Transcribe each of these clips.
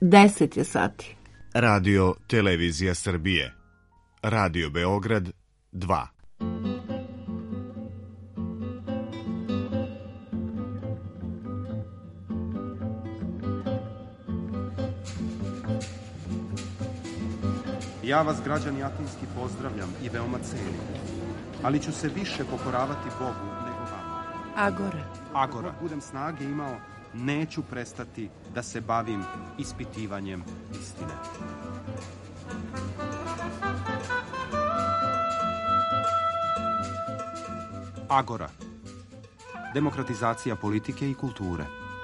10 je sati. Radio Televizija Srbije. Radio Beograd 2. Ja vas, građani Atinski, pozdravljam i veoma cenim, ali ću se više pokoravati Bogu nego vama. Agora. Dok budem snage imao, neću prestati da se bavim ispitivanjem istine. Agora. Demokratizacija politike i kulture.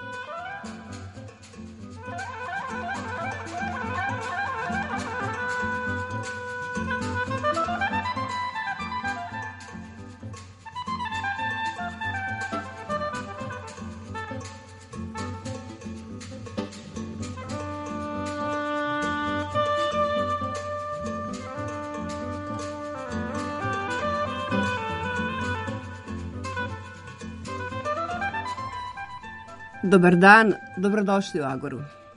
Dobar dan, dobrodošli u Agoru.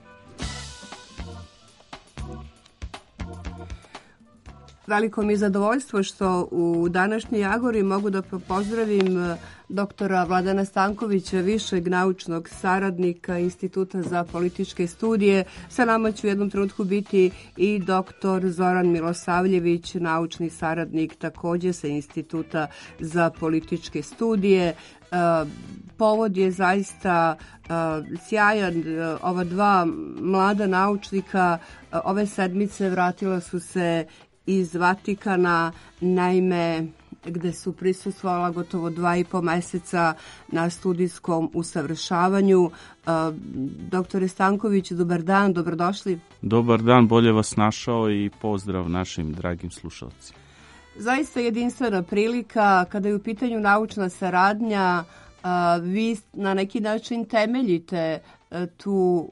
Veliko mi je zadovoljstvo što u današnjoj Agori mogu da pozdravim doktora Vladana Stankovića, višeg naučnog saradnika Instituta za političke studije. Sa nama će u jednom trenutku biti i doktor Zoran Milosavljević, naučni saradnik takođe sa Instituta za političke studije. Povod je zaista sjajan. Ova dva mlada naučnika ove sedmice vratila su se iz Vatikana, naime gde su prisustvovala gotovo 2,5 meseca na studijskom usavršavanju. Doktore Stanković, dobar dan, dobrodošli. Dobar dan, bolje vas našao i pozdrav našim dragim slušalcima. Zaista jedinstvena prilika kada je u pitanju naučna saradnja. Vi na neki način temeljite tu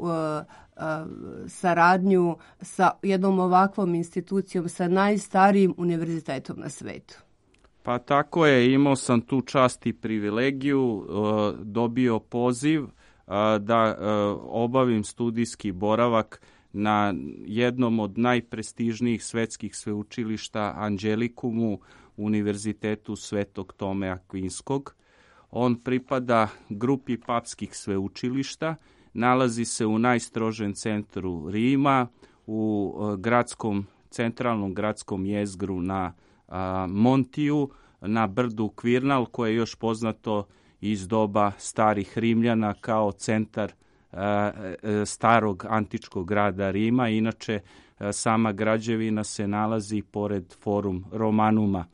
saradnju sa jednom ovakvom institucijom, sa najstarijim univerzitetom na svetu. Pa tako je, imao sam tu čast i privilegiju, dobio poziv da obavim studijski boravak na jednom od najprestižnijih svetskih sveučilišta Angelikumu, Univerzitetu Svetog Tome Akvinskog. On pripada grupi papskih sveučilišta, nalazi se u najstrožem centru Rima, u centralnom gradskom jezgru na Montiju, na brdu Kvirnal, koje je još poznato iz doba starih Rimljana kao centar starog antičkog grada Rima. Inače, sama građevina se nalazi pored Forum Romanuma,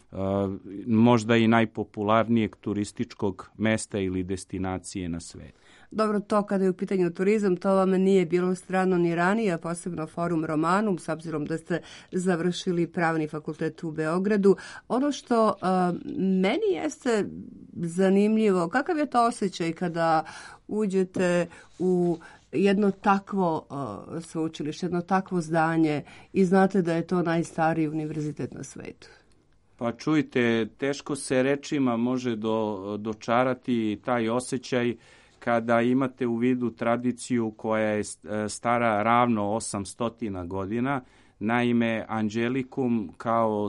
možda i najpopularnijeg turističkog mesta ili destinacije na svetu. Dobro, to kada je u pitanju turizam, to vam nije bilo strano ni ranije, posebno Forum Romanum, s obzirom da ste završili pravni fakultet u Beogradu. Ono što meni jeste zanimljivo, kakav je to osjećaj kada uđete u jedno takvo sveučilište, jedno takvo zdanje i znate da je to najstariji univerzitet na svetu? Pa čujte, teško se rečima može dočarati taj osjećaj kada imate u vidu tradiciju koja je stara ravno 800 godina. Naime, Angelikum kao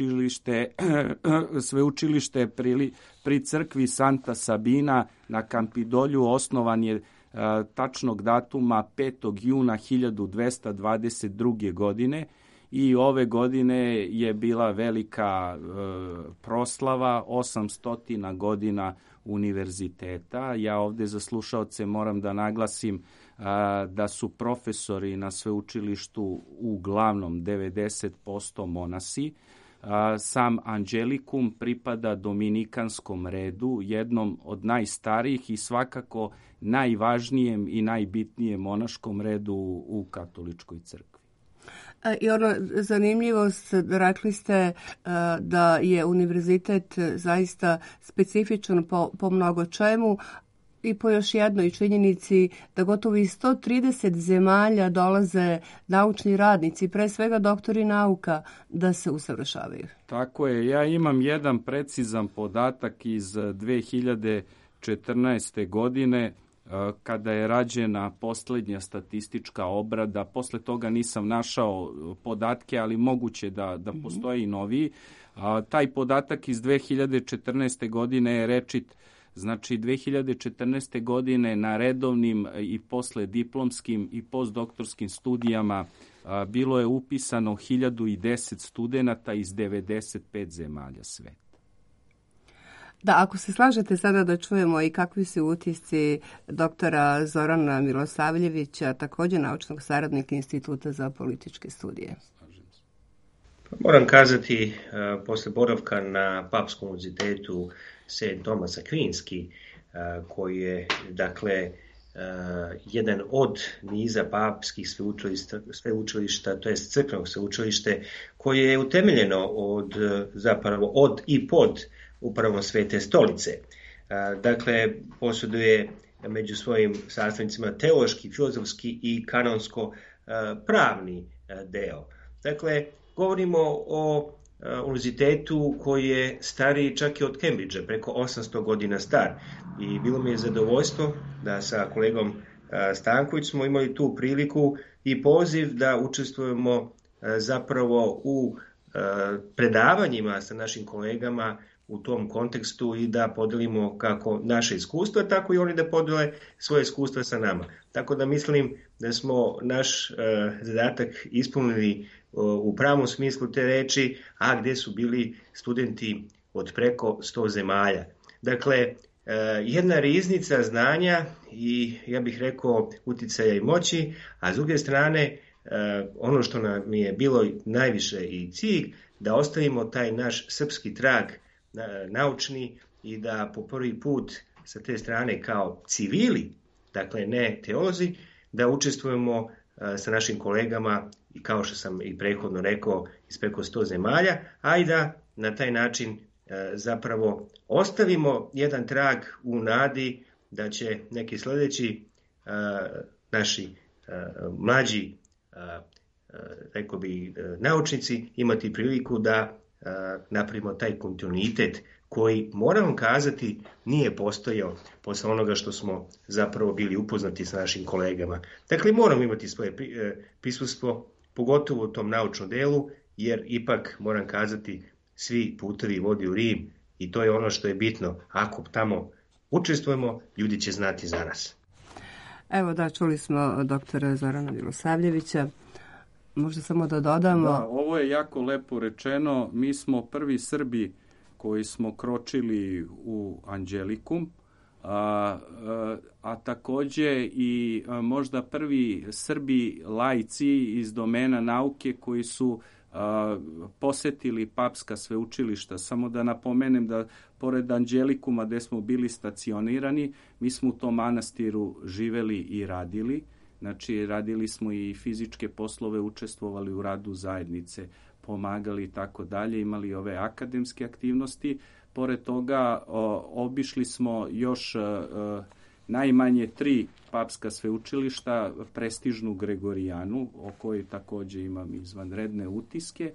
sveučilište pri crkvi Santa Sabina na Kampidolju osnovan je tačnog datuma 5. juna 1222. godine. I ove godine je bila velika proslava 800 godina univerziteta. Ja ovde za slušaoce moram da naglasim da su profesori na sveučilištu uglavnom 90% monasi. Sam Angelikum pripada dominikanskom redu, jednom od najstarijih i svakako najvažnijem i najbitnijem monaškom redu u katoličkoj crkvi. I ono zanimljivost, rekli ste da je univerzitet zaista specifičan po mnogo čemu i po još jednoj činjenici da gotovo iz 130 zemalja dolaze naučni radnici, pre svega doktori nauka, da se usavršavaju. Tako je, ja imam jedan precizan podatak iz 2014. godine. kada je rađena posljednja statistička obrada. Posle toga nisam našao podatke, ali moguće da postoji noviji. Taj podatak iz 2014. godine je rečit, znači 2014. godine na redovnim i posle diplomskim i postdoktorskim studijama bilo je upisano 1010 studenata iz 95 zemalja sveta. Da, ako se slažete sada da čujemo i kakvi su utisci doktora Zorana Milosavljevića, također naučnog saradnika Instituta za političke studije. Moram kazati, posle boravka na Papskom univerzitetu St. Thomas Aquinski, koji je, dakle, jedan od niza papskih sveučilišta, to je crkvenog sveučilište, koje je utemeljeno od i pod upravom Svete stolice. Dakle, posjeduje među svojim sastavnicima teološki, filozofski i kanonsko-pravni deo. Dakle, govorimo o univerzitetu koji je stariji čak i od Cambridgea, preko 800 godina star. I bilo mi je zadovoljstvo da sa kolegom Stanković smo imali tu priliku i poziv da učestvujemo zapravo u predavanjima sa našim kolegama u tom kontekstu i da podelimo kako naše iskustva, tako i oni da podele svoje iskustva sa nama. Tako da mislim da smo naš zadatak ispunili u pravom smislu te reči, a gdje su bili studenti od preko 100 zemalja. Dakle, jedna riznica znanja i, ja bih rekao, uticaja i moći, a s druge strane, ono što nam je bilo najviše i cilj, da ostavimo taj naš srpski trag naučni i da po prvi put sa te strane kao civili, dakle ne teolozi, da učestvujemo sa našim kolegama i kao što sam i prethodno rekao iz preko 100 zemalja, a i da na taj način zapravo ostavimo jedan trag u nadi da će neki sljedeći naši mlađi, rekao bi, naučnici imati priliku da napravimo taj kontinuitet koji, moram kazati, nije postojao posle onoga što smo zapravo bili upoznati sa našim kolegama. Dakle, moramo imati svoje prisustvo, pogotovo u tom naučnom delu, jer ipak, moram kazati, svi putevi vodi u Rim i to je ono što je bitno. Ako tamo učestvujemo, ljudi će znati za nas. Evo da, čuli smo doktora Zorana Milosavljevića. Možda samo da dodamo. Da, ovo je jako lepo rečeno. Mi smo prvi Srbi koji smo kročili u Anđelikum, a također i možda prvi Srbi laici iz domena nauke koji su posetili papska sveučilišta. Samo da napomenem da pored Anđelikuma gdje smo bili stacionirani, mi smo u tom manastiru živeli i radili. Znači, radili smo i fizičke poslove, učestvovali u radu zajednice, pomagali i tako dalje, imali ove akademske aktivnosti. Pored toga, obišli smo još najmanje 3 papska sveučilišta, prestižnu Gregorijanu, o kojoj također imam izvanredne utiske,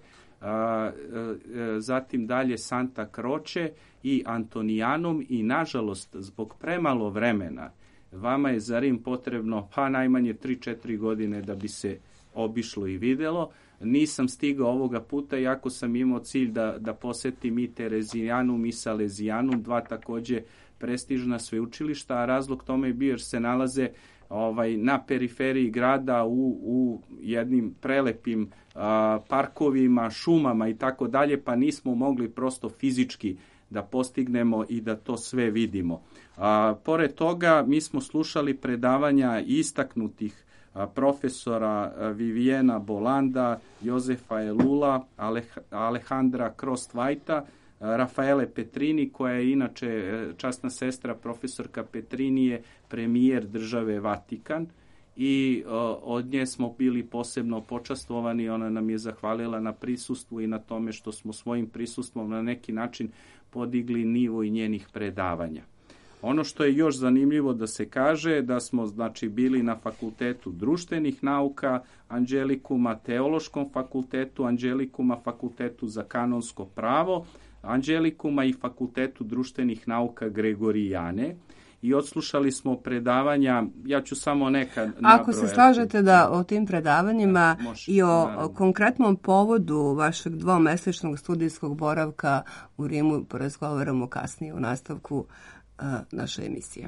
zatim dalje Santa Croce i Antonijanum i, nažalost, zbog premalo vremena, vama je za Rim potrebno najmanje 3-4 godine da bi se obišlo i vidjelo. Nisam stigao ovoga puta, iako sam imao cilj da posetim i Terezijanum i Salesijanum, 2 također prestižna sveučilišta, a razlog tome je bio jer se nalaze na periferiji grada u jednim prelepim parkovima, šumama i tako dalje, pa nismo mogli prosto fizički da postignemo i da to sve vidimo. Pored toga, mi smo slušali predavanja istaknutih profesora Viviana Bolanda, Jozefa Elula, Alejandra Crostvajta, Rafaele Petrini, koja je inače časna sestra profesorka Petrini, je premijer države Vatikan i od nje smo bili posebno počastvovani. Ona nam je zahvalila na prisustvu i na tome što smo svojim prisustvom na neki način podigli nivo i njenih predavanja. Ono što je još zanimljivo da se kaže, da smo bili na Fakultetu društvenih nauka Anđelikuma, Teološkom fakultetu Anđelikuma, Fakultetu za kanonsko pravo Anđelikuma i Fakultetu društvenih nauka Gregorijane. i odslušali smo predavanja, ja ću samo neka nabrojati. Ako se slažete da o tim predavanjima i o konkretnom povodu vašeg 2-mesečnog studijskog boravka u Rimu porazgovaramo kasnije u nastavku naše emisije.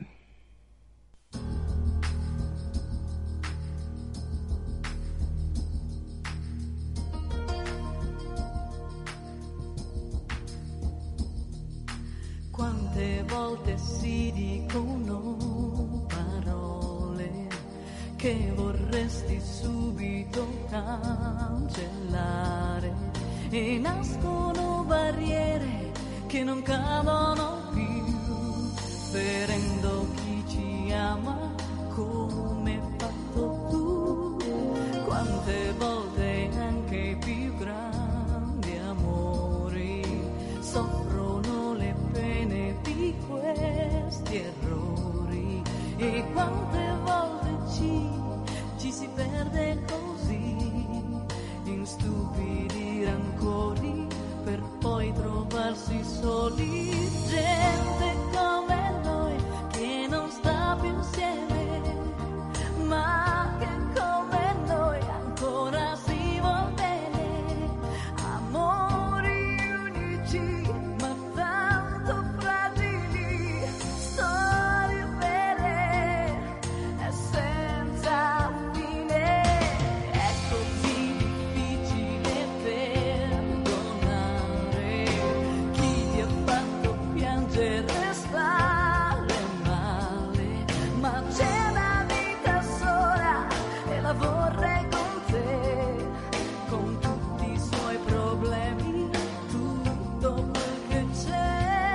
Quante volte si dicono parole che vorresti subito cancellare e nascono barriere che non cadono più, ferendo chi ci ama come hai fatto tu. Quante volte anche più grandi amori soffrono le pene di questi errori e quante volte ci si perde così in stupidi rancori per poi trovarsi soli. Gente come noi che non sta più insieme, ma che come noi ancora si vuol bene. Amori unici ma tanto fragili, storie vere e senza fine. È così difficile perdonare chi ti ha fatto piangere e stare male, ma c'è una vita sola e la vorrei con te, con tutti i suoi problemi, tutto quel che c'è.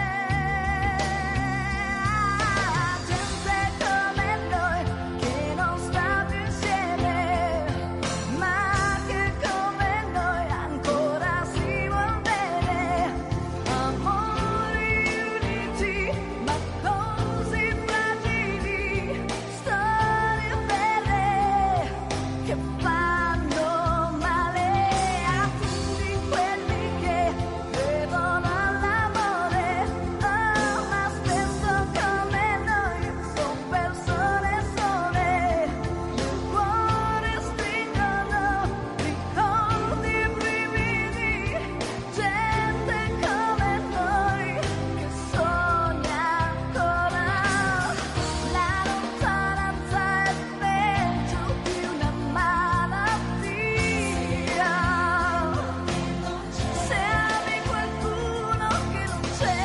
Gente come noi che non sta più insieme, ma che come noi ancora si vuol bene. Amori unici ma così fragili, storie vere che fanno male a tutti quelli che credono all'amore. Oh, ma spesso come noi son persone sole, il cuore stringono ricordi e brividi. Gente come noi che sogna ancora. La lontananza è peggio di una malattia. Se ami qualcuno che non c'è,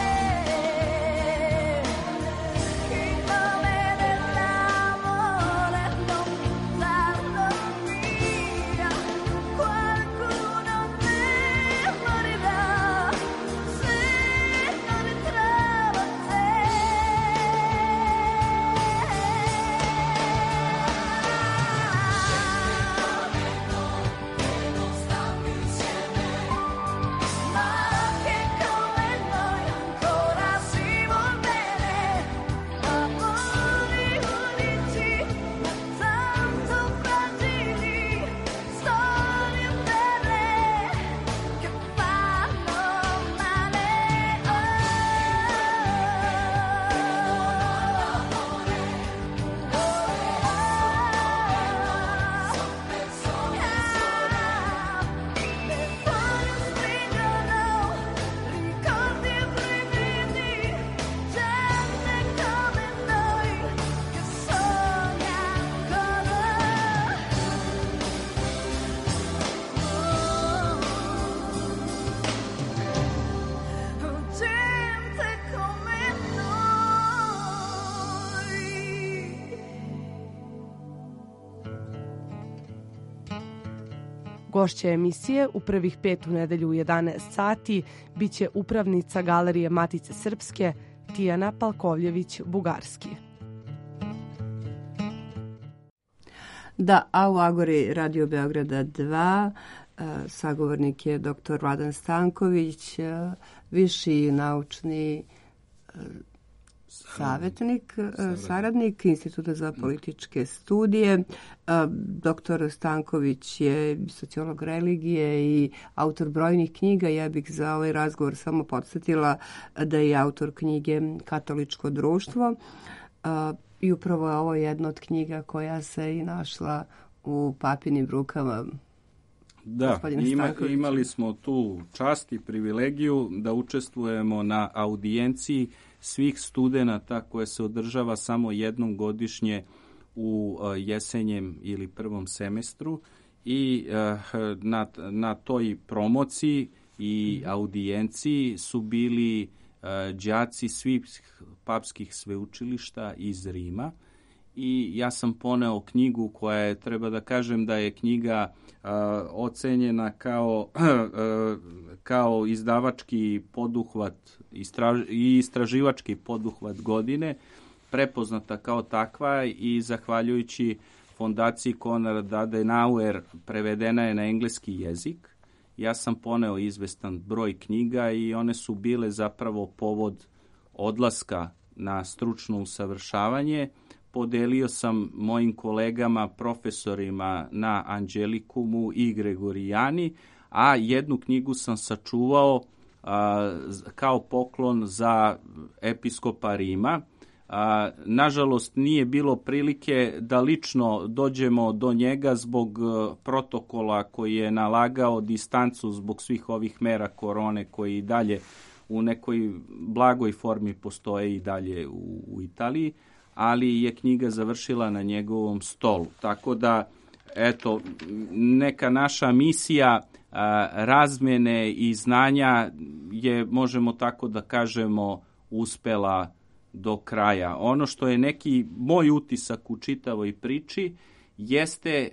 il nome dell'amore non buttarlo via. Qualcuno ne morirà se non ritrova te. Non sta più insieme, ma che come noi ancora si vuol bene. Amori unici ma tanto fragili, storie vere che fanno male. Le foglie stringono ricordi e brividi. Gente come noi che sogna ancora. Gente come noi. Gošća emisije u prvih 5 u nedelju u 11 sati biće upravnica Galerije Matice Srpske Tijana Palkovljević-Bugarski. Da, a u Agori Radio Beograda 2 sagovornik je dr. Vladan Stanković, viši naučni saradnik Instituta za političke studije. Doktor Stanković je sociolog religije i autor brojnih knjiga. Ja bih za ovaj razgovor samo podsjetila da je autor knjige Katoličko društvo. I upravo je ovo jedna od knjiga koja se i našla u papinim rukama. Da, imali smo tu čast i privilegiju da učestvujemo na audijenciji svih studenata koje se održava samo jednom godišnje u jesenjem ili prvom semestru i na toj promociji i audijenciji su bili đaci svih papskih sveučilišta iz Rima i ja sam poneo knjigu koja je, treba da kažem da je knjiga ocenjena kao izdavački poduhvat i istraživački poduhvat godine, prepoznata kao takva i zahvaljujući fondaciji Konrad Adenauer prevedena je na engleski jezik. Ja sam poneo izvestan broj knjiga i one su bile zapravo povod odlaska na stručno usavršavanje. Podelio sam mojim kolegama, profesorima na Angelikumu i Gregorijani, a jednu knjigu sam sačuvao kao poklon za episkopa Rima. Nažalost, nije bilo prilike da lično dođemo do njega zbog protokola koji je nalagao distancu zbog svih ovih mera korone koji i dalje u nekoj blagoj formi postoje i dalje u Italiji, ali je knjiga završila na njegovom stolu. Tako da, eto, neka naša misija razmene i znanja je, možemo tako da kažemo, uspela do kraja. Ono što je neki moj utisak u čitavoj priči jeste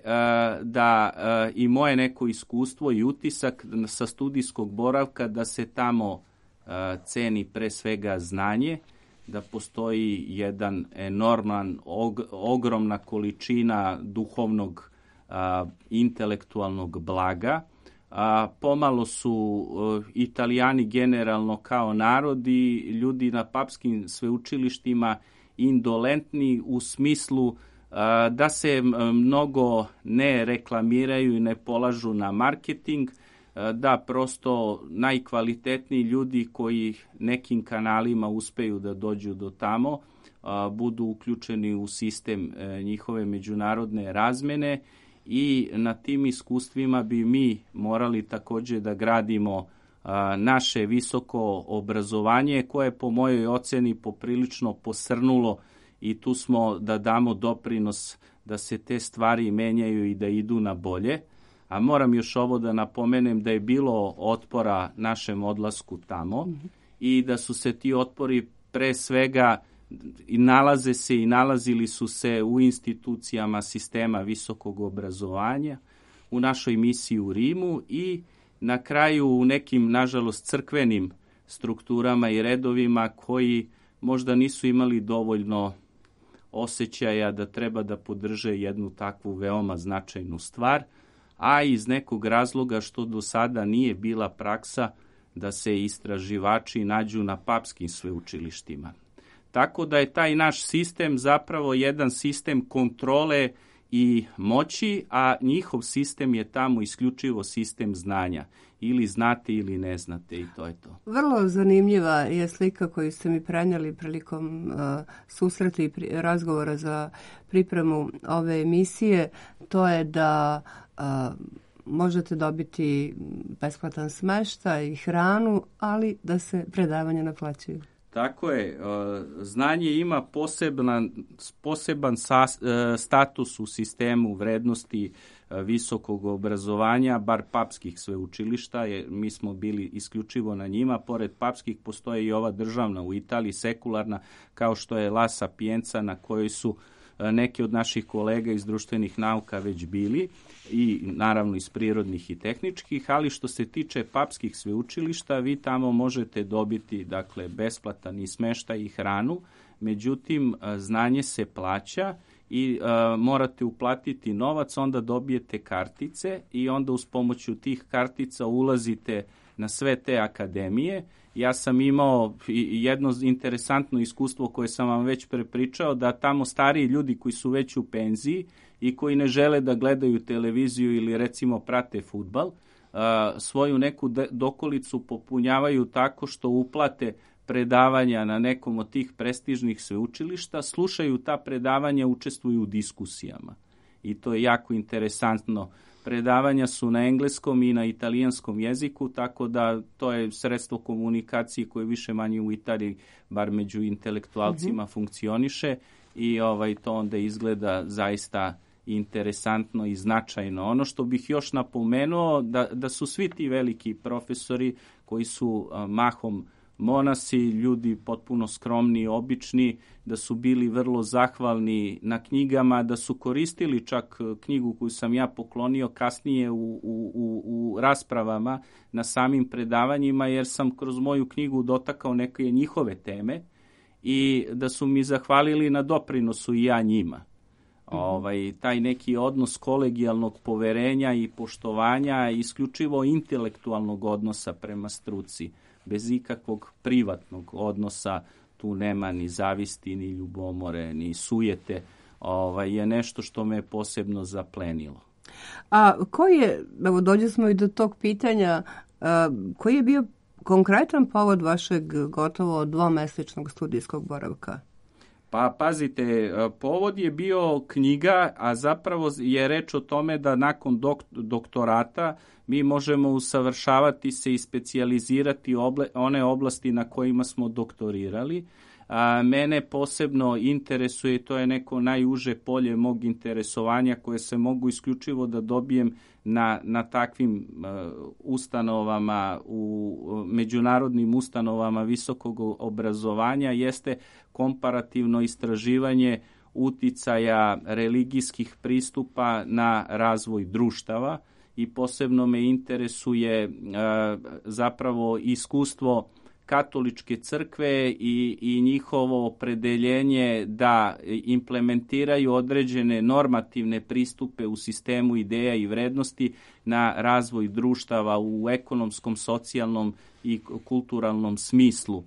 da i moje neko iskustvo i utisak sa studijskog boravka da se tamo ceni pre svega znanje, da postoji jedan enorman, ogromna količina duhovnog, intelektualnog blaga. Pomalo su Italijani generalno kao narod i ljudi na papskim sveučilištima indolentni u smislu da se mnogo ne reklamiraju i ne polažu na marketing, da prosto najkvalitetniji ljudi koji nekim kanalima uspeju da dođu do tamo budu uključeni u sistem njihove međunarodne razmene i na tim iskustvima bi mi morali također da gradimo naše visoko obrazovanje koje je po mojoj oceni poprilično posrnulo i tu smo da damo doprinos da se te stvari menjaju i da idu na bolje. A moram još ovo da napomenem da je bilo otpora našem odlasku tamo i da su se ti otpori pre svega i nalazili su se u institucijama sistema visokog obrazovanja, u našoj misiji u Rimu i na kraju u nekim, nažalost, crkvenim strukturama i redovima koji možda nisu imali dovoljno osjećaja da treba da podrže jednu takvu veoma značajnu stvar, a iz nekog razloga što do sada nije bila praksa da se istraživači nađu na papskim sveučilištima. Tako da je taj naš sistem zapravo jedan sistem kontrole i moći, a njihov sistem je tamo isključivo sistem znanja. Ili znate ili ne znate i to je to. Vrlo zanimljiva je slika koju ste mi prenijeli prilikom susreta i razgovora za pripremu ove emisije. To je da možete dobiti besplatan smeštaj i hranu, ali da se predavanja naplaćuju. Tako je. Znanje ima poseban status u sistemu vrednosti visokog obrazovanja, bar papskih sveučilišta, jer mi smo bili isključivo na njima. Pored papskih postoje i ova državna u Italiji, sekularna, kao što je La Sapienza, na kojoj su neki od naših kolega iz društvenih nauka već bili i naravno iz prirodnih i tehničkih, ali što se tiče papskih sveučilišta, vi tamo možete dobiti dakle besplatan i smeštaj i hranu, međutim znanje se plaća i morate uplatiti novac, onda dobijete kartice i onda uz pomoću tih kartica ulazite na sve te akademije. Ja sam imao jedno interesantno iskustvo koje sam vam već prepričao, da tamo stariji ljudi koji su već u penziji i koji ne žele da gledaju televiziju ili recimo prate fudbal, svoju neku dokolicu popunjavaju tako što uplate predavanja na nekom od tih prestižnih sveučilišta, slušaju ta predavanja, učestvuju u diskusijama. I to je jako interesantno. Predavanja su na engleskom i na italijanskom jeziku, tako da to je sredstvo komunikacije koje više manje u Italiji, bar među intelektualcima, funkcioniše i to onda izgleda zaista interesantno i značajno. Ono što bih još napomenuo, da su svi ti veliki profesori koji su mahom monasi, ljudi potpuno skromni i obični, da su bili vrlo zahvalni na knjigama, da su koristili čak knjigu koju sam ja poklonio kasnije u raspravama na samim predavanjima, jer sam kroz moju knjigu dotakao neke njihove teme i da su mi zahvalili na doprinosu i ja njima. Taj neki odnos kolegijalnog poverenja i poštovanja, isključivo intelektualnog odnosa prema struci, bez ikakvog privatnog odnosa, tu nema ni zavisti, ni ljubomore, ni sujete, je nešto što me posebno zaplenilo. A koji je, evo dođe smo i do tog pitanja, koji je bio konkretan povod vašeg gotovo dvomesečnog studijskog boravka? Pa pazite, povod je bio knjiga, a zapravo je reč o tome da nakon doktorata mi možemo usavršavati se i specijalizirati one oblasti na kojima smo doktorirali. Mene posebno interesuje, to je neko najuže polje mog interesovanja koje se mogu isključivo da dobijem na takvim ustanovama, u međunarodnim ustanovama visokog obrazovanja, jeste komparativno istraživanje uticaja religijskih pristupa na razvoj društava i posebno me interesuje zapravo iskustvo katoličke crkve i njihovo opredeljenje da implementiraju određene normativne pristupe u sistemu ideja i vrednosti na razvoj društava u ekonomskom, socijalnom i kulturalnom smislu.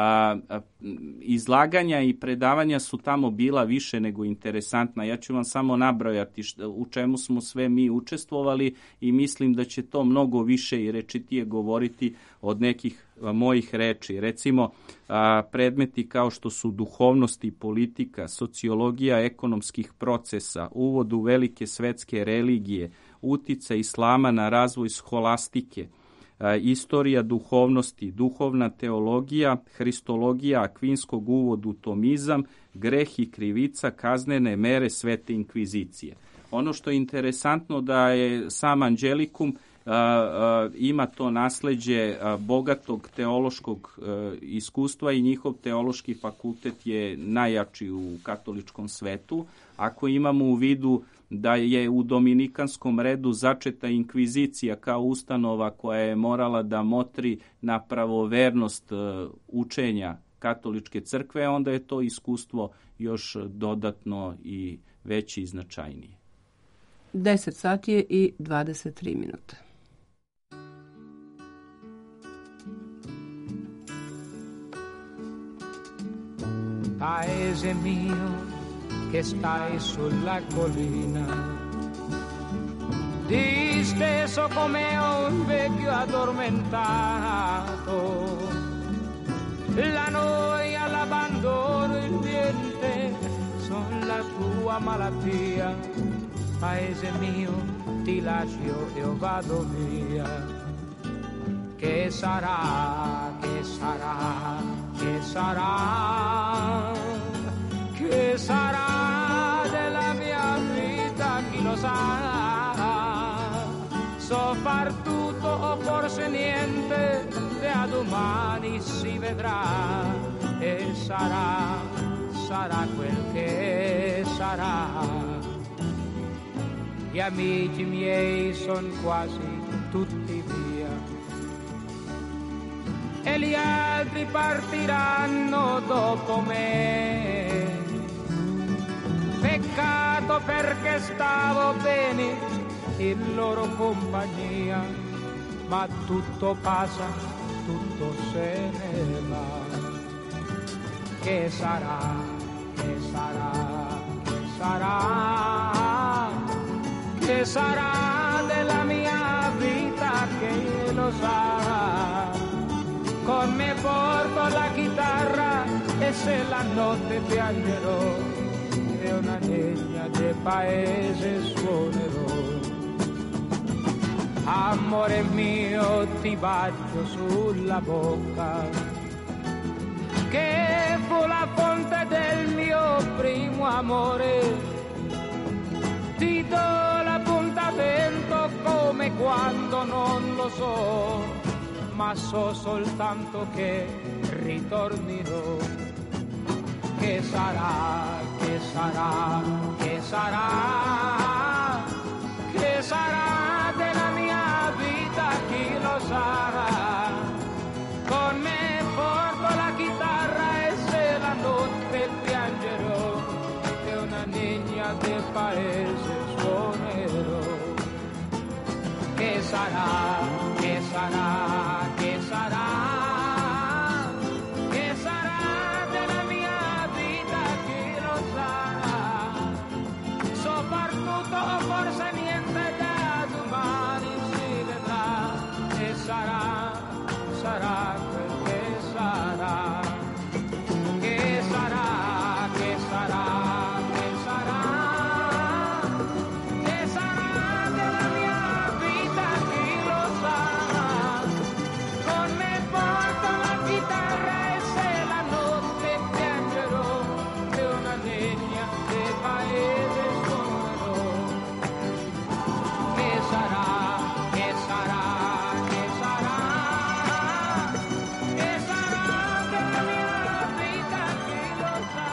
Izlaganja i predavanja su tamo bila više nego interesantna. Ja ću vam samo nabrojati u čemu smo sve mi učestvovali i mislim da će to mnogo više i rečitije govoriti od nekih mojih reči. Recimo, predmeti kao što su duhovnost i politika, sociologija ekonomskih procesa, uvod u velike svetske religije, uticaj islama na razvoj sholastike, istorija duhovnosti, duhovna teologija, hristologija, akvinskog uvod u tomizam, greh i krivica, kaznene mere svete inkvizicije. Ono što je interesantno da je sam Angelikum ima to nasleđe bogatog teološkog iskustva i njihov teološki fakultet je najjači u katoličkom svetu. Ako imamo u vidu da je u dominikanskom redu začeta inkvizicija kao ustanova koja je morala da motri na pravovernost učenja katoličke crkve, onda je to iskustvo još dodatno i veće i značajnije. 10 sati je i 23 minuta. Paese mio che stai sulla collina, disteso come un vecchio addormentato, la noia, l'abbandono, il niente son la tua malattia. Paese mio, ti lascio e vado via. Che sarà, che sarà, che sarà, che sarà della mia vita, chi lo sa. So far tutto o forse niente, da domani si vedrà. E sarà, sarà quel che sarà. Gli amici miei son quasi tutti via e gli altri partiranno dopo me. Peccato perché stavo bene in loro compagnia ma tutto passa, tutto se ne va. Che sarà, che sarà, che sarà, che sarà della mia vita, che lo sa. Con me porto la chitarra e se la notte piangerò e una legna del paese suonerò. Amore mio, ti bacio sulla bocca, che fu la fonte del mio primo amore. Ti do l'appuntamento come quando non lo so, ma so soltanto che ritornerò. Che sarà, che sarà, che sarà, che sarà della mia vita, chi lo sa. Con me porto la chitarra e se la notte piangerò e una legna del paese suonerò. Che sarà, che sarà, che sarà, che sarà della mia vita, chi lo sa. Soprattutto forse niente da domani si vedrà e sarà, sarà quel che sarà. Che sarà, che sarà, che sarà, che sarà della mia vita, chi lo sa. Con me porto la chitarra e se la notte piangerò e una legna del paese suonerò. Che sarà, che sarà, che sarà, che sarà della mia vita, chi lo sa.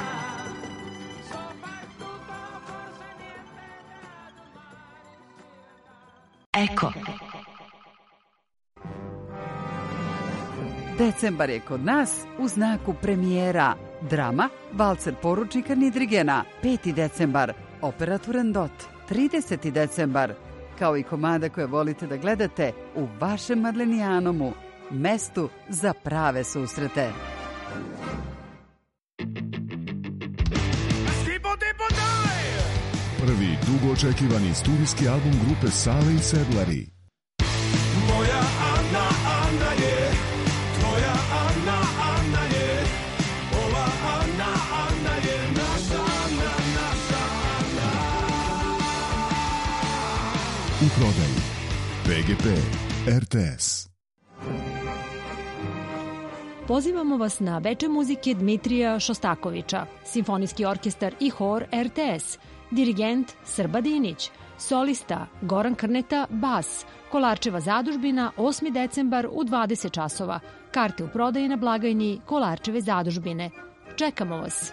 Soprattutto forse niente da domani si vedrà. Eko. Decembar je kod nas u znaku premijera. Drama Valcer poručnika Nidrigena. 5. decembar Opera Turandot. 30. decembar kao i komada koje volite da gledate u vašem Marlenijanomu, mestu za prave susrete. Prvi dugo očekivani studijski album grupe Sale i Sedlari. Moja Ana, Ana je, tvoja Ana, Ana je, ova Ana, Ana je naša Ana, naša Ana. U prodaji PGP RTS. Pozivamo vas na veče muzike Dmitrija Šostakovića, simfonijski orkestar i hor RTS, dirigent Srba Dinić, solista Goran Krneta, bas, Kolarčeva zadužbina, 8. decembar u 20 časova. Karte u prodaji na blagajni Kolarčeve zadužbine. Čekamo vas!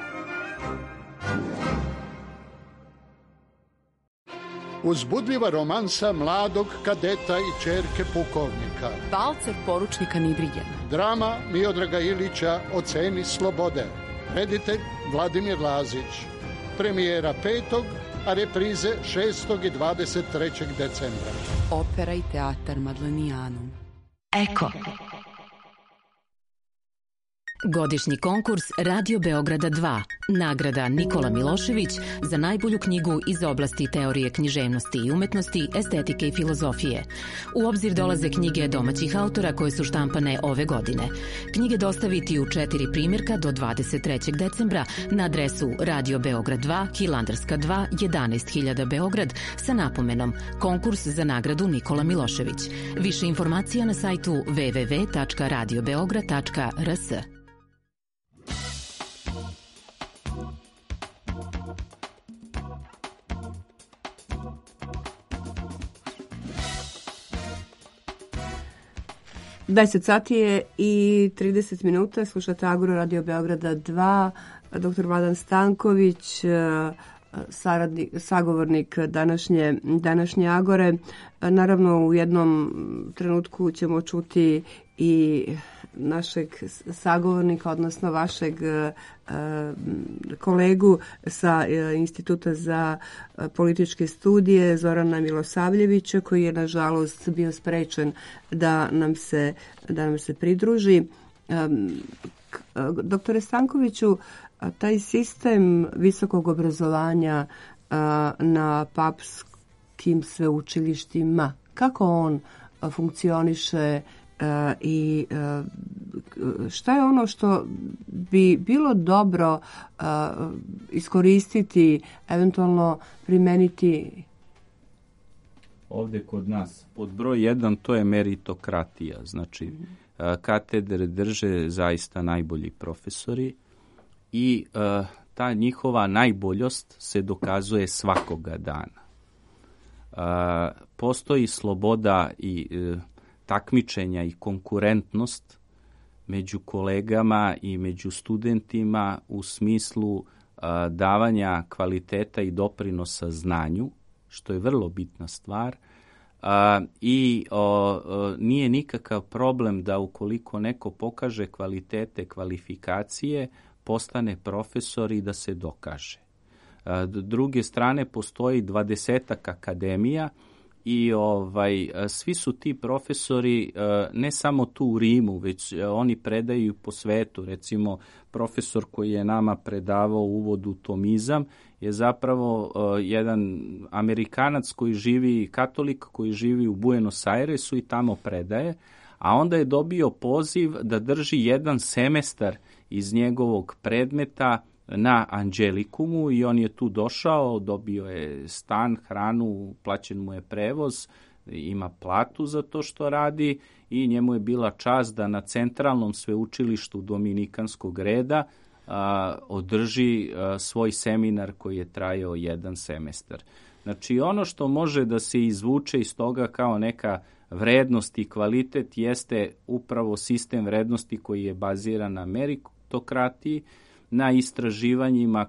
Uzbudljiva romansa mladog kadeta i ćerke pukovnika. Valcer poručnika Nidrigena. Drama Miodraga Ilića O ceni slobode. Reditelj Vladimir Lazić. Premijera 5. a reprize 6. i 23. decembra. Opera i teatar Madlenijanum. Eko. Godišnji konkurs Radio Beograda 2. Nagrada Nikola Milošević za najbolju knjigu iz oblasti teorije književnosti i umetnosti, estetike i filozofije. U obzir dolaze knjige domaćih autora koje su štampane ove godine. Knjige dostaviti u 4 primjerka do 23. decembra na adresu Radio Beograd 2, Hilandarska 2, 11.000 Beograd sa napomenom Konkurs za nagradu Nikola Milošević. Više informacija na sajtu www.radiobeograd.rs. Deset sati je i 30 minuta. Slušate Agora Radio Beograda 2. Dr. Vladan Stanković, sagovornik današnje Agore. Naravno, u jednom trenutku ćemo čuti i našeg sagovornika, odnosno vašeg kolegu sa Instituta za političke studije Zorana Milosavljevića, koji je nažalost bio sprečen da nam se pridruži. Doktore Stankoviću, taj sistem visokog obrazovanja na papskim sveučilištima, kako on funkcioniše i šta je ono što bi bilo dobro iskoristiti, eventualno primeniti ovdje kod nas? Pod broj 1 to je meritokratija, znači katedre drže zaista najbolji profesori i ta njihova najboljost se dokazuje svakoga dana. Postoji sloboda i takmičenja i konkurentnost među kolegama i među studentima u smislu davanja kvaliteta i doprinosa znanju, što je vrlo bitna stvar. I nije nikakav problem da ukoliko neko pokaže kvalitete, kvalifikacije, postane profesor i da se dokaže. Druge strane, postoji 20 akademija i svi su ti profesori ne samo tu u Rimu, već oni predaju po svetu. Recimo, profesor koji je nama predavao uvod u tomizam je zapravo jedan Amerikanac koji živi, katolik koji živi u Buenos Airesu i tamo predaje, a onda je dobio poziv da drži jedan semestar iz njegovog predmeta na Angelikumu i on je tu došao, dobio je stan, hranu, plaćen mu je prevoz, ima platu za to što radi i njemu je bila čast da na centralnom sveučilištu Dominikanskog reda održi svoj seminar koji je trajao jedan semestar. Znači ono što može da se izvuče iz toga kao neka vrednost i kvalitet jeste upravo sistem vrednosti koji je baziran na meritokratiji, na istraživanjima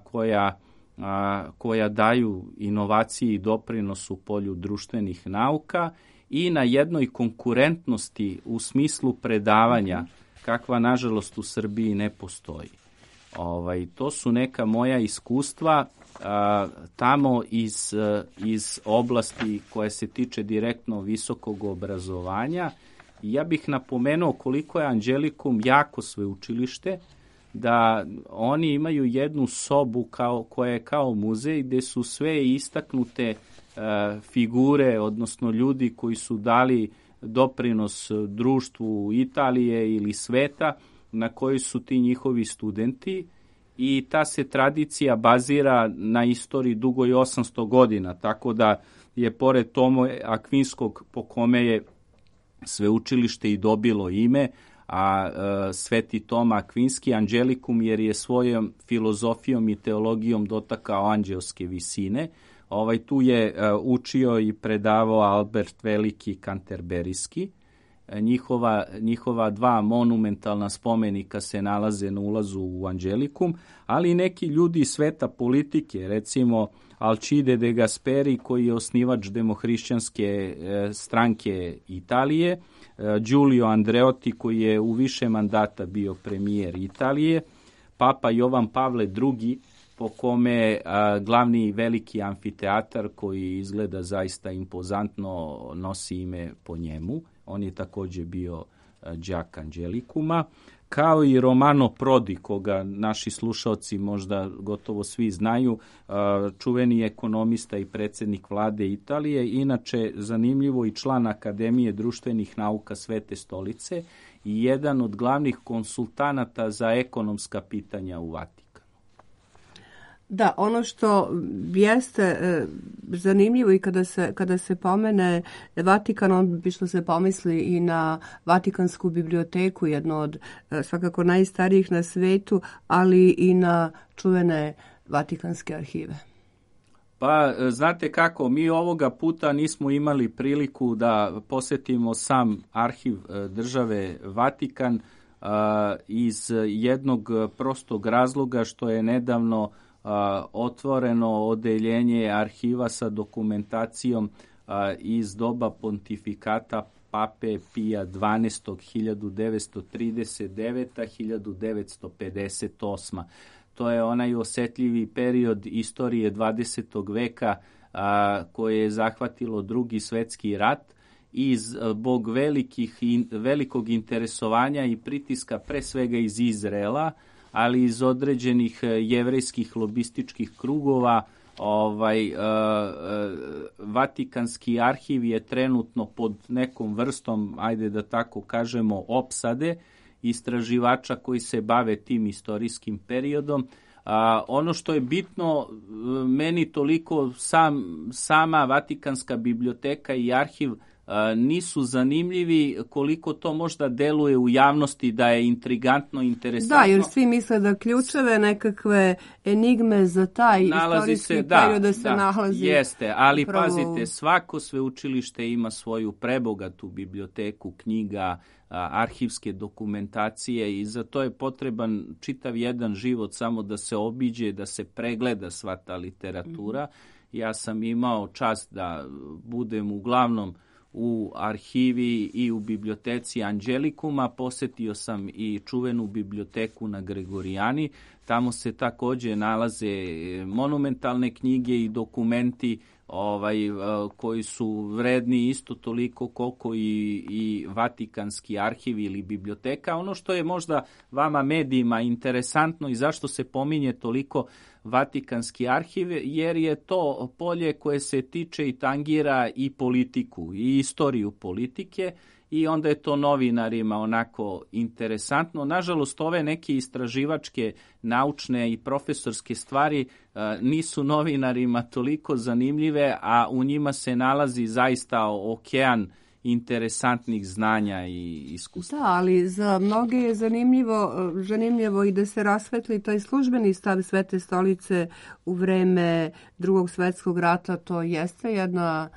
koja daju inovaciji i doprinos u polju društvenih nauka i na jednoj konkurentnosti u smislu predavanja, kakva nažalost u Srbiji ne postoji. To su neka moja iskustva tamo iz oblasti koja se tiče direktno visokog obrazovanja. Ja bih napomenuo koliko je Angelikum jako sveučilište, da oni imaju jednu sobu koja je kao muzej gdje su sve istaknute figure, odnosno ljudi koji su dali doprinos društvu Italije ili sveta, na koji su ti njihovi studenti, i ta se tradicija bazira na istoriji dugoj 800 godina, tako da je pored Toma Akvinskog, po kome je sveučilište i dobilo ime, a Sveti Toma Akvinski Angelikum, jer je svojom filozofijom i teologijom dotakao anđelske visine. Tu je učio i predavao Albert Veliki Kanterberijski. Njihova dva monumentalna spomenika se nalaze na ulazu u Angelikum, ali i neki ljudi iz sveta politike, recimo Alcide de Gasperi, koji je osnivač demohrišćanske stranke Italije, Giulio Andreotti, koji je u više mandata bio premijer Italije, Papa Jovan Pavle II, po kome glavni veliki amfiteatar koji izgleda zaista impozantno nosi ime po njemu. On je također bio đak Angelikuma, kao i Romano Prodi, koga naši slušalci možda gotovo svi znaju, čuveni ekonomista i predsjednik vlade Italije, inače zanimljivo i član Akademije društvenih nauka Svete stolice i jedan od glavnih konsultanata za ekonomska pitanja u Vatikanu. Da, ono što jeste zanimljivo i kada se pomene Vatikan, on bi što se pomisli i na Vatikansku biblioteku, jedno od svakako najstarijih na svetu, ali i na čuvene Vatikanske arhive. Pa, znate kako, mi ovoga puta nismo imali priliku da posjetimo sam arhiv države Vatikan iz jednog prostog razloga što je nedavno otvoreno odeljenje arhiva sa dokumentacijom iz doba pontifikata pape Pija 12. 1939-1958. To je onaj osetljivi period istorije 20. veka koje je zahvatilo Drugi svetski rat i zbog velikog interesovanja i pritiska pre svega iz Izraela, ali iz određenih jevrejskih lobističkih krugova. Vatikanski arhiv je trenutno pod nekom vrstom, ajde da tako kažemo, opsade istraživača koji se bave tim istorijskim periodom. Ono što je bitno, meni toliko sama Vatikanska biblioteka i arhiv nisu zanimljivi koliko to možda deluje u javnosti da je intrigantno, interesantno. Da, jer svi misle da ključeve, nekakve enigme za taj istorijski period da se nalazi. Jeste, ali pazite, svako sveučilište ima svoju prebogatu biblioteku knjiga, arhivske dokumentacije i za to je potreban čitav jedan život samo da se obiđe, da se pregleda sva ta literatura. Ja sam imao čast da budem uglavnom u arhivi i u biblioteci Anđelikuma, posetio sam i čuvenu biblioteku na Gregorijani. Tamo se također nalaze monumentalne knjige i dokumenti koji su vredni isto toliko koliko i Vatikanski arhiv ili biblioteka. Ono što je možda vama medijima interesantno i zašto se pominje toliko Vatikanski arhiv, jer je to polje koje se tiče i tangira i politiku i istoriju politike i onda je to novinarima onako interesantno. Nažalost, ove neke istraživačke, naučne i profesorske stvari nisu novinarima toliko zanimljive, a u njima se nalazi zaista okean interesantnih znanja i iskustva. Da, ali za mnoge je zanimljivo i da se rasvetli taj službeni stav Svete stolice u vreme Drugog svetskog rata. To jeste jedna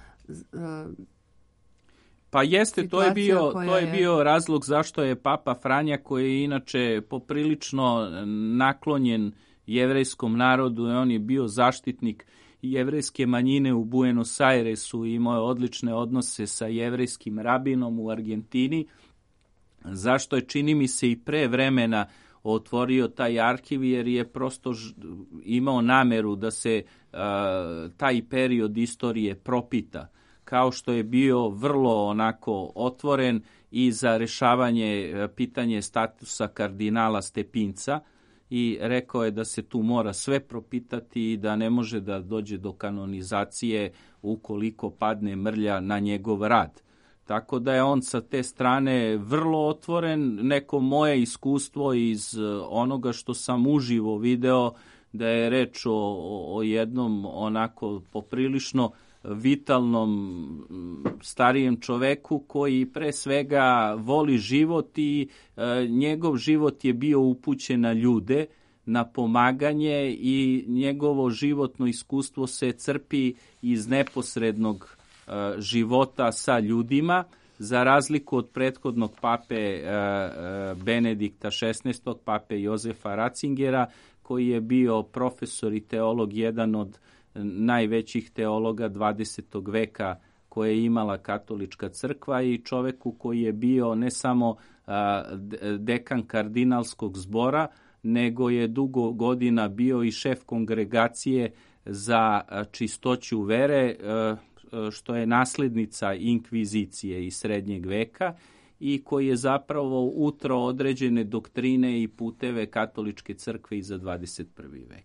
pa jeste, to je bio razlog zašto je Papa Franja, koji je inače poprilično naklonjen jevrejskom narodu, on je bio zaštitnik jevrejske manjine u Buenos Airesu i imao je odlične odnose sa jevrejskim rabinom u Argentini, zašto je, čini mi se, i pre vremena otvorio taj arhiv, jer je prosto imao nameru da se taj period istorije propita, kao što je bio vrlo onako otvoren i za rešavanje pitanje statusa kardinala Stepinca, i rekao je da se tu mora sve propitati i da ne može da dođe do kanonizacije ukoliko padne mrlja na njegov rad. Tako da je on sa te strane vrlo otvoren. Neko moje iskustvo iz onoga što sam uživo video, da je reč o jednom onako poprilično vitalnom starijem čoveku koji pre svega voli život i njegov život je bio upućen na ljude, na pomaganje, i njegovo životno iskustvo se crpi iz neposrednog života sa ljudima, za razliku od prethodnog pape Benedikta XVI, pape Jozefa Ratzingera, koji je bio profesor i teolog, jedan od najvećih teologa 20. veka koje je imala katolička crkva, i čoveku koji je bio ne samo dekan kardinalskog zbora, nego je dugo godina bio i šef kongregacije za čistoću vere, što je naslednica inkvizicije iz srednjeg veka, i koji je zapravo utro određene doktrine i puteve katoličke crkve i za 21. vek.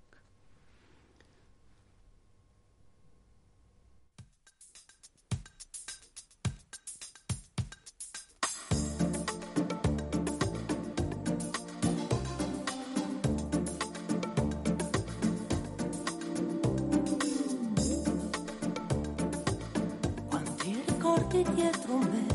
Dietro me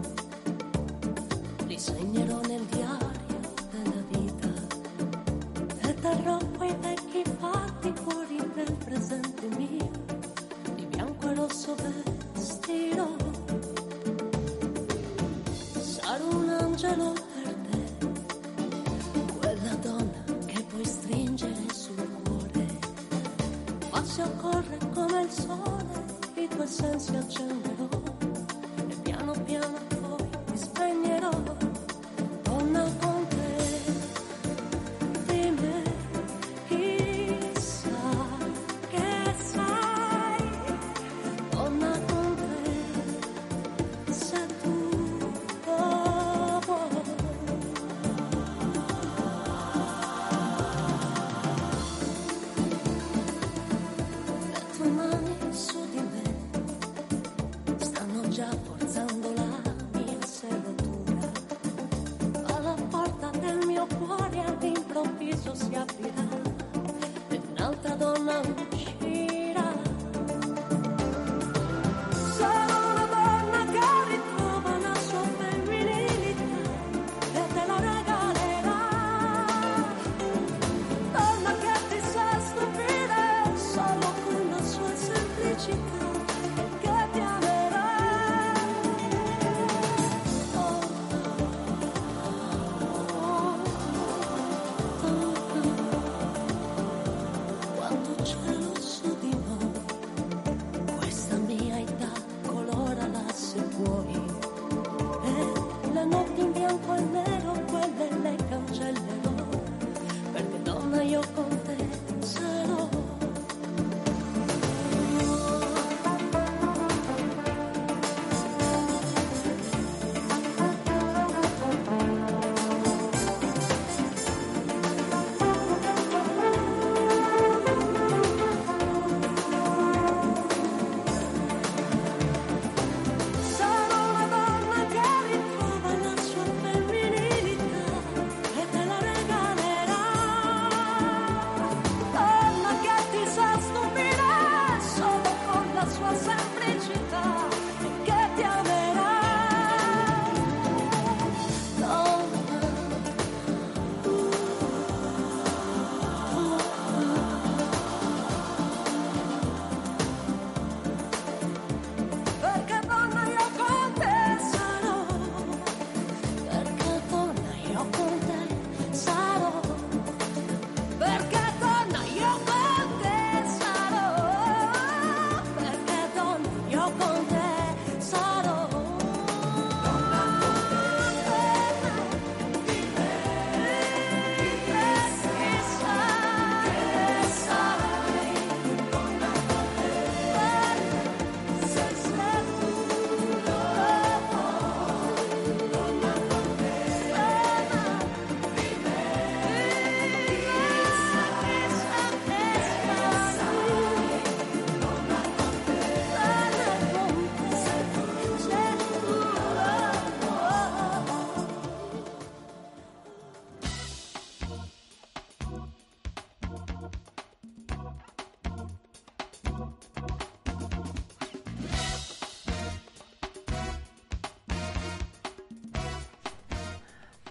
disegnerò nel diario della vita e terrò quei vecchi fatti fuori nel presente mio, di bianco e rosso vestirò, sarò un angelo per te, quella donna che puoi stringere sul cuore, ma se occorre come il sole i tuoi sensi accenderò. Piano piano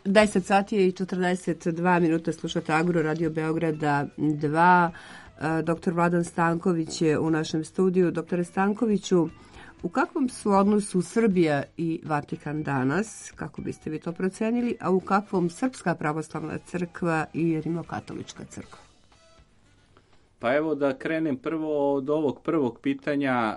10 sati i 42 minuta slušate Agro Radio Beograda 2. Dr. Vladan Stanković je u našem studiju. Doktore Stankoviću, u kakvom su odnosu Srbija i Vatikan danas, kako biste vi to procenili, a u kakvom Srpska pravoslavna crkva i Rimokatolička crkva? Pa evo da krenem prvo od ovog prvog pitanja.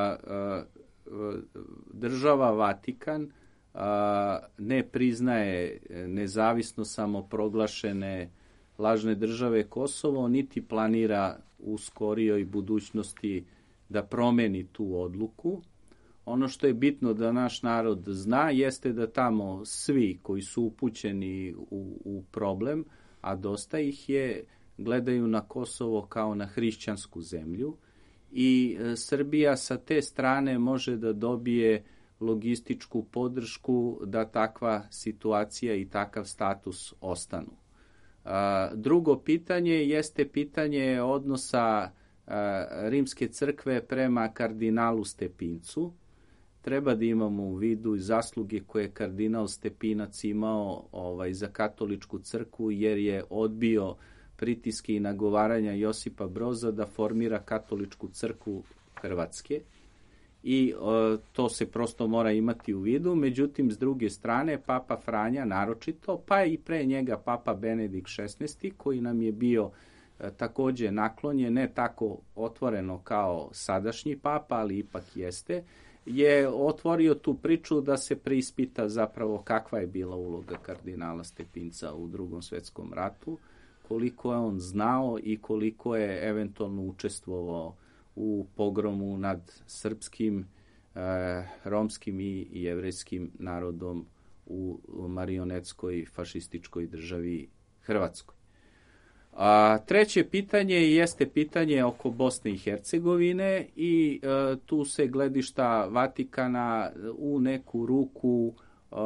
Država Vatikan ne priznaje nezavisno samoproglašene lažne države Kosovo, niti planira u skorijoj budućnosti da promeni tu odluku. Ono što je bitno da naš narod zna jeste da tamo svi koji su upućeni u problem, a dosta ih je, gledaju na Kosovo kao na hrišćansku zemlju i Srbija sa te strane može da dobije logističku podršku da takva situacija i takav status ostanu. Drugo pitanje jeste pitanje odnosa Rimske crkve prema kardinalu Stepincu. Treba da imamo u vidu i zasluge koje je kardinal Stepinac imao za katoličku crkvu, jer je odbio pritiske i nagovaranja Josipa Broza da formira katoličku crkvu Hrvatske. I to se prosto mora imati u vidu. Međutim, s druge strane, Papa Franja naročito, pa i pre njega Papa Benedikt XVI, koji nam je bio također naklonjen, ne tako otvoreno kao sadašnji papa, ali ipak jeste, je otvorio tu priču da se preispita zapravo kakva je bila uloga kardinala Stepinca u Drugom svjetskom ratu, koliko je on znao i koliko je eventualno učestvovao u pogromu nad srpskim, romskim i jevrejskim narodom u marionetskoj fašističkoj državi Hrvatskoj. Treće pitanje jeste pitanje oko Bosne i Hercegovine i tu se gledišta Vatikana u neku ruku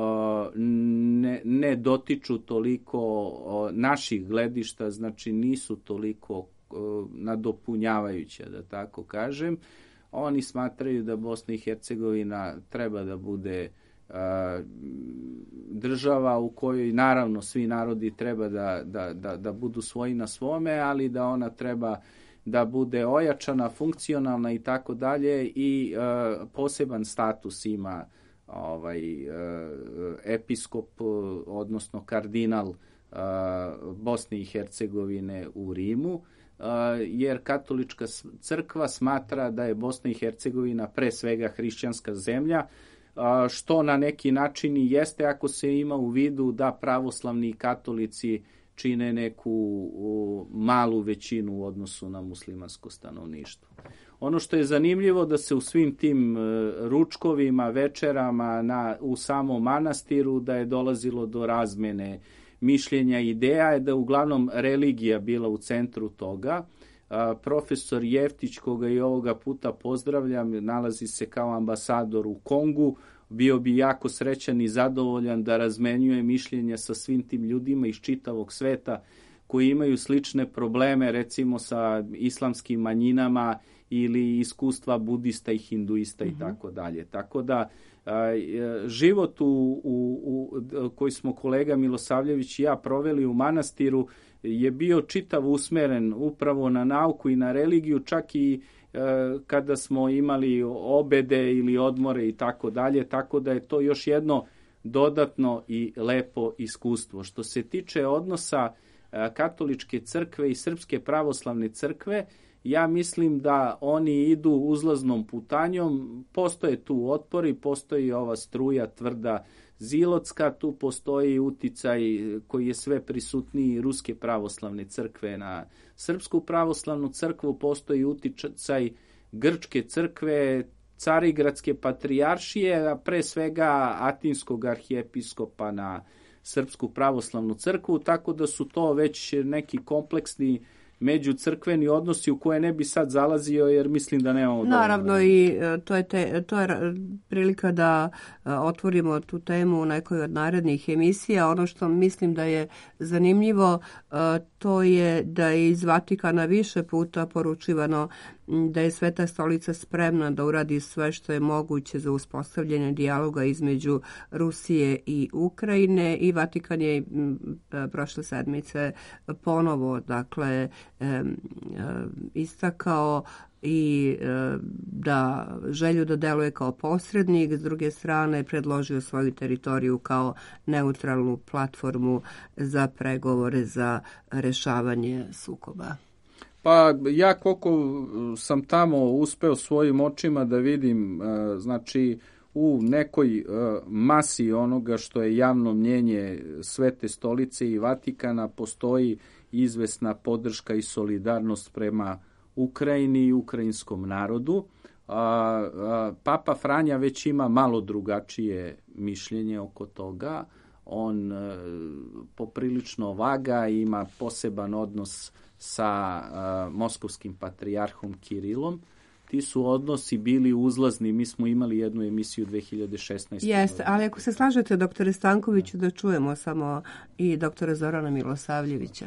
ne dotiču toliko naših gledišta, znači nisu toliko nadopunjavajuća, da tako kažem. Oni smatraju da Bosna i Hercegovina treba da bude država u kojoj naravno svi narodi treba da budu svoji na svome, ali da ona treba da bude ojačana, funkcionalna i tako dalje i poseban status ima episkop, odnosno kardinal Bosne i Hercegovine u Rimu, jer katolička crkva smatra da je Bosna i Hercegovina pre svega hrišćanska zemlja, što na neki način i jeste ako se ima u vidu da pravoslavni katolici čine neku malu većinu u odnosu na muslimansko stanovništvo. Ono što je zanimljivo da se u svim tim ručkovima, večerama u samom manastiru da je dolazilo do razmene mišljenja i ideja, je da je uglavnom religija bila u centru toga. Profesor Jeftić, koga i ovoga puta pozdravljam, nalazi se kao ambasador u Kongu, bio bi jako srećan i zadovoljan da razmenjuje mišljenja sa svim tim ljudima iz čitavog sveta koji imaju slične probleme, recimo sa islamskim manjinama ili iskustva budista i hinduista i tako dalje. Tako da život koji smo kolega Milosavljević i ja proveli u manastiru je bio čitav usmeren upravo na nauku i na religiju, čak i kada smo imali obede ili odmore i tako dalje, tako da je to još jedno dodatno i lepo iskustvo. Što se tiče odnosa katoličke crkve i Srpske pravoslavne crkve, ja mislim da oni idu uzlaznom putanjom, postoje tu otpori, postoji ova struja tvrda zilotska, tu postoji uticaj koji je sve prisutniji Ruske pravoslavne crkve na Srpsku pravoslavnu crkvu, postoji uticaj Grčke crkve, Carigradske patrijaršije, a pre svega Atinskog arhijepiskopa na Srpsku pravoslavnu crkvu, tako da su to već neki kompleksni međucrkveni odnosi u koje ne bi sad zalazio jer mislim da nemamo dovoljno. Naravno i to je prilika da otvorimo tu temu u nekoj od narednih emisija. Ono što mislim da je zanimljivo to je da je iz Vatikana više puta poručivano da je Sveta stolica spremna da uradi sve što je moguće za uspostavljanje dijaloga između Rusije i Ukrajine, i Vatikan je prošle sedmice ponovo istakao i da želju da deluje kao posrednik, s druge strane predložio svoju teritoriju kao neutralnu platformu za pregovore za rešavanje sukoba. Pa ja koliko sam tamo uspeo svojim očima da vidim, znači u nekoj masi onoga što je javno mnjenje Svete stolice i Vatikana postoji izvesna podrška i solidarnost prema Ukrajini i ukrajinskom narodu. Papa Franja već ima malo drugačije mišljenje oko toga. On poprilično vaga i ima poseban odnos sa moskovskim patrijarhom Kirilom. Ti su odnosi bili uzlazni. Mi smo imali jednu emisiju 2016. Jeste, ali ako se slažete, doktore Stankoviću, da čujemo samo i doktora Zorana Milosavljevića.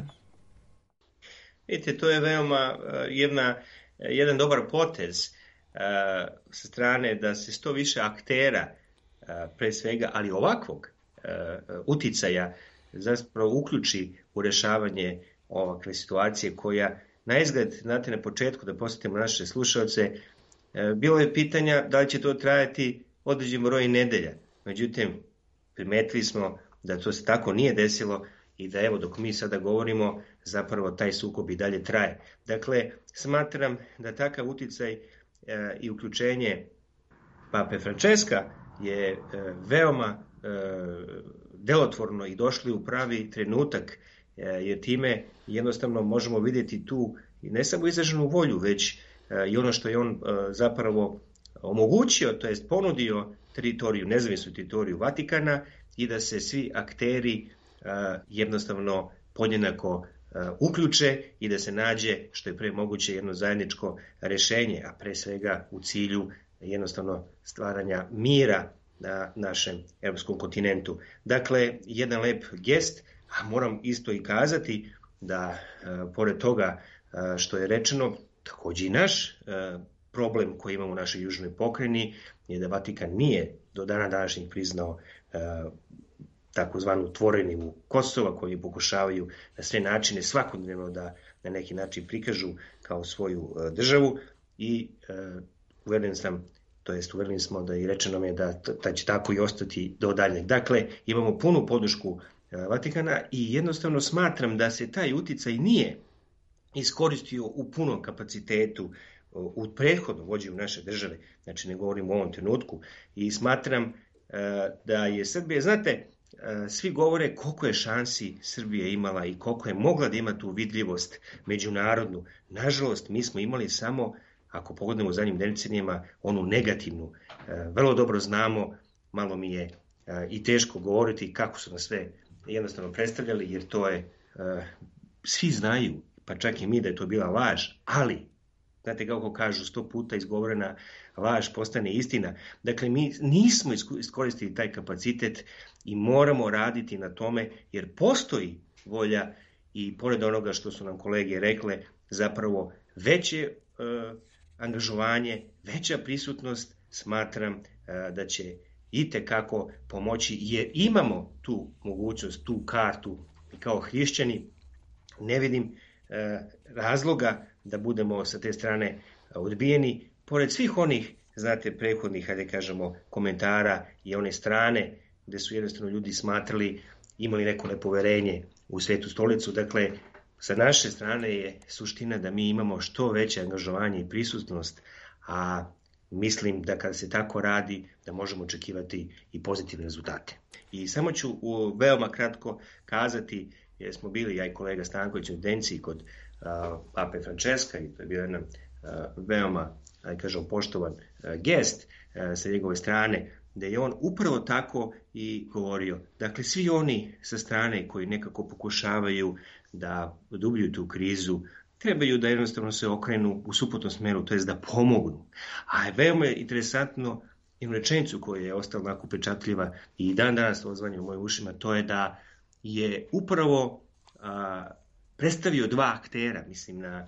Vidite, to je veoma jedan dobar potez sa strane da se što više aktera, pre svega, ali ovakvog uticaja, zapravo uključi u rešavanje ovakve situacije koja, naizgled, znate, na početku, da posjetimo naše slušalce, bilo je pitanja da li će to trajati određen broj nedelja. Međutim, primetili smo da to se tako nije desilo i da, evo, dok mi sada govorimo, zapravo taj sukob i dalje traje. Dakle, smatram da takav uticaj i uključenje Pape Frančeska je veoma delotvorno i došli u pravi trenutak, jer time jednostavno možemo vidjeti tu ne samo izraženu volju, već i ono što je on zapravo omogućio, to jest ponudio teritoriju, nezavisnu teritoriju Vatikana, i da se svi akteri jednostavno podjednako uključe i da se nađe što je pre moguće jedno zajedničko rešenje, a pre svega u cilju jednostavno stvaranja mira na našem evropskom kontinentu. Dakle, jedan lep gest, a moram isto i kazati da pored toga što je rečeno, takođe i naš problem koji imamo u našoj južnoj pokrajini je da Vatikan nije do dana današnjeg priznao takozvanu tvorevinu Kosova, koji pokušavaju na sve načine svakodnevno da na neki način prikažu kao svoju državu, i uveren smo da i rečeno mi je da će tako i ostati do daljnjeg. Dakle, imamo punu podršku Vatikana i jednostavno smatram da se taj uticaj nije iskoristio u punom kapacitetu u prethodnom vođenju naše države, znači ne govorim u ovom trenutku, i smatram da je Srbija, znate, svi govore koliko je šansi Srbija imala i koliko je mogla da ima tu vidljivost međunarodnu. Nažalost, mi smo imali samo, ako pogledamo u zadnjim decenijama, onu negativnu. Vrlo dobro znamo, malo mi je i teško govoriti kako su nas sve jednostavno predstavljali, jer to je, svi znaju, pa čak i mi, da je to bila laž, ali, znate kako kažu, 100 puta izgovorena laž postane istina. Dakle, mi nismo iskoristili taj kapacitet i moramo raditi na tome, jer postoji volja i pored onoga što su nam kolege rekle, zapravo veće angažovanje, veća prisutnost, smatram da će itekako pomoći, jer imamo tu mogućnost, tu kartu, i kao hrišćani ne vidim razloga da budemo sa te strane odbijeni, pored svih onih, znate, prethodnih, hajde kažemo, komentara i one strane gde su jednostavno ljudi smatrali, imali neko nepoverenje u Svetu stolicu. Dakle, sa naše strane je suština da mi imamo što veće angažovanje i prisutnost, a mislim da kada se tako radi, da možemo očekivati i pozitivne rezultate. I samo ću veoma kratko kazati, jer smo bili, ja i kolega Stanković, u evidenciji kod Pape Frančeska, i to je bio jedan veoma, kažem, poštovan gest sa njegove strane, da je on upravo tako i govorio. Dakle, svi oni sa strane koji nekako pokušavaju da odubljuju tu krizu, trebaju da jednostavno se okrenu u suprotnom smeru, to je da pomognu. A je veoma interesantno jednu rečenicu koja je ostala onako upečatljiva i dan danas odzvanja u mojim ušima, to je da je upravo predstavio dva aktera, mislim na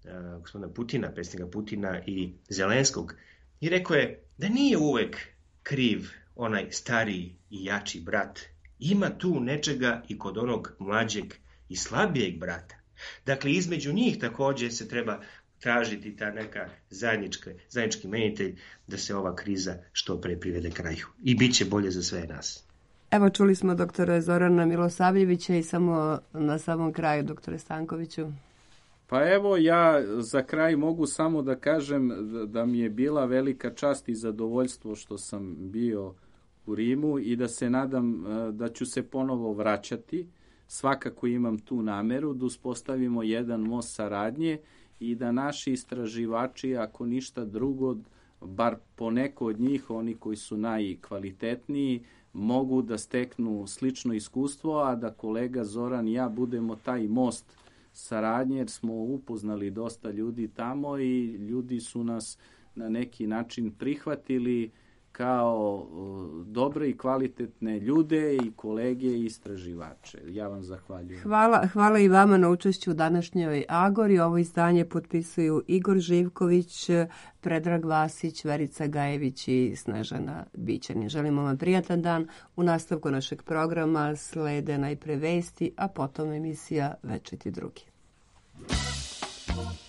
gospodina Putina, predsjednika Putina i Zelenskog, i rekao je da nije uvek kriv onaj stariji i jači brat. Ima tu nečega i kod onog mlađeg i slabijeg brata. Dakle, između njih također se treba tražiti ta neka zajednički menitelj da se ova kriza što pre privede kraju. I bit će bolje za sve nas. Evo, čuli smo doktora Zorana Milosavljevića i samo na samom kraju, doktore Stankoviću. Pa evo, ja za kraj mogu samo da kažem da mi je bila velika čast i zadovoljstvo što sam bio u Rimu i da se nadam da ću se ponovo vraćati. Svakako imam tu nameru da uspostavimo jedan most saradnje i da naši istraživači, ako ništa drugo, bar poneko od njih, oni koji su najkvalitetniji, mogu da steknu slično iskustvo, a da kolega Zoran i ja budemo taj most saradnje, jer smo upoznali dosta ljudi tamo i ljudi su nas na neki način prihvatili kao dobre i kvalitetne ljude i kolege i istraživače. Ja vam zahvaljujem. Hvala i vama na učešću u današnjoj Agori. Ovo izdanje potpisuju Igor Živković, Predrag Vasić, Verica Gajević i Snežana Bićanin. Želimo vam prijatan dan. U nastavku našeg programa slede najpre vesti, a potom emisija Večiti drugi.